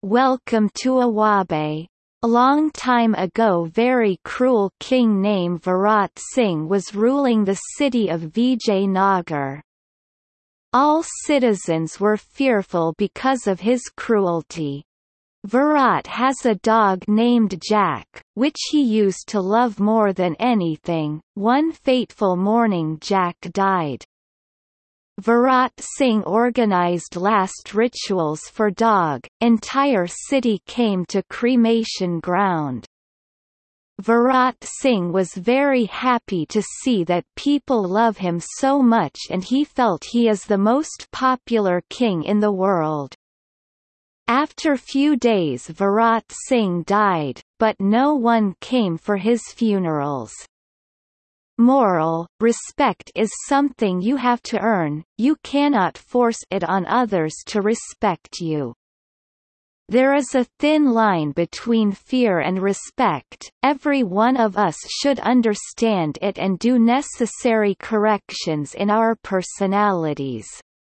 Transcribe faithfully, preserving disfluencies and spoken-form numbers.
Welcome to Awabe. A long time ago very cruel king named Virat Singh was ruling the city of Vijayanagar. All citizens were fearful because of his cruelty. Virat has a dog named Jack, which he used to love more than anything. One fateful morning Jack died. Virat Singh organized last rituals for dog, entire city came to cremation ground. Virat Singh was very happy to see that people love him so much and he felt he is the most popular king in the world. After few days Virat Singh died, but no one came for his funerals. Moral: respect is something you have to earn, you cannot force it on others to respect you. There is a thin line between fear and respect, every one of us should understand it and do necessary corrections in our personalities.